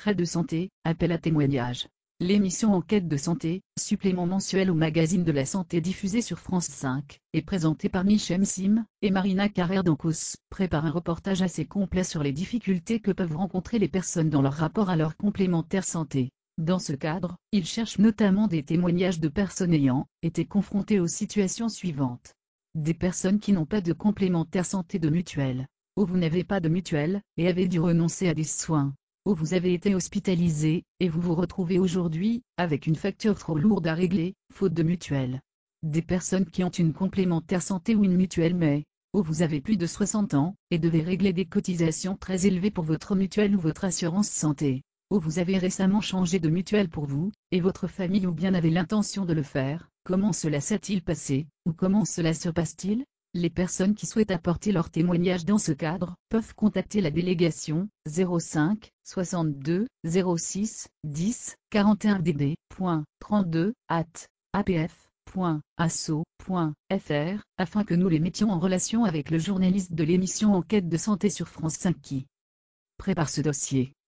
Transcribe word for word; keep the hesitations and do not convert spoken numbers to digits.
frais de santé, appel à témoignage. L'émission Enquête de santé, supplément mensuel au magazine de la santé diffusé sur France cinq, est présentée par Michem Sim et Marina Carrère-Dancos, prépare un reportage assez complet sur les difficultés que peuvent rencontrer les personnes dans leur rapport à leur complémentaire santé. Dans ce cadre, il cherche notamment des témoignages de personnes ayant été confrontées aux situations suivantes. Des personnes qui n'ont pas de complémentaire santé de mutuelle. Ou vous n'avez pas de mutuelle, et avez dû renoncer à des soins. Ou vous avez été hospitalisé, et vous vous retrouvez aujourd'hui, avec une facture trop lourde à régler, faute de mutuelle. Des personnes qui ont une complémentaire santé ou une mutuelle mais, ou vous avez plus de soixante ans, et devez régler des cotisations très élevées pour votre mutuelle ou votre assurance santé. Ou vous avez récemment changé de mutuelle pour vous, et votre famille ou bien avez l'intention de le faire. Comment cela s'est-il passé, ou comment cela se passe-t-il? Les personnes qui souhaitent apporter leur témoignage dans ce cadre peuvent contacter la délégation zéro cinq soixante-deux zéro six dix quarante et un d d point trente-deux arobase a p f point asso point f r afin que nous les mettions en relation avec le journaliste de l'émission Enquête de santé sur France cinq qui prépare ce dossier.